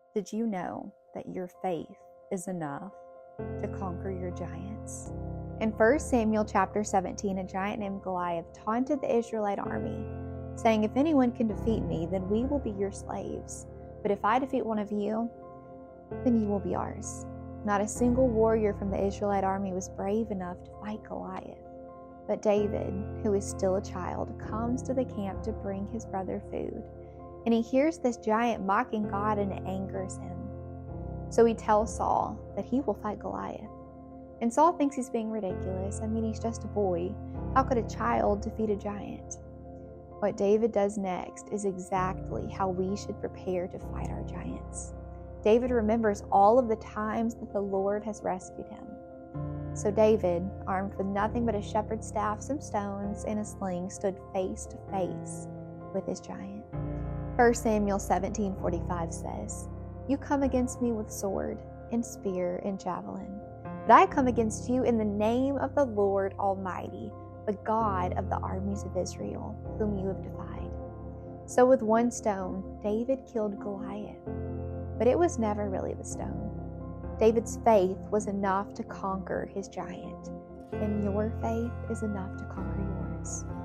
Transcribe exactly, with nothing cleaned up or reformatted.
Did you know that your faith is enough to conquer your giants? In First Samuel chapter seventeen, a giant named Goliath taunted the Israelite army, saying, "If anyone can defeat me, then we will be your slaves. But if I defeat one of you, then you will be ours." Not a single warrior from the Israelite army was brave enough to fight Goliath. But David, who is still a child, comes to the camp to bring his brother food. And he hears this giant mocking God, and it angers him. So he tells Saul that he will fight Goliath. And Saul thinks he's being ridiculous. I mean, he's just a boy. How could a child defeat a giant? What David does next is exactly how we should prepare to fight our giants. David remembers all of the times that the Lord has rescued him. So David, armed with nothing but a shepherd's staff, some stones, and a sling, stood face to face with his giant. First Samuel seventeen forty-five says, "You come against me with sword and spear and javelin, but I come against you in the name of the Lord Almighty, the God of the armies of Israel, whom you have defied." So with one stone, David killed Goliath, but it was never really the stone. David's faith was enough to conquer his giant, and your faith is enough to conquer yours.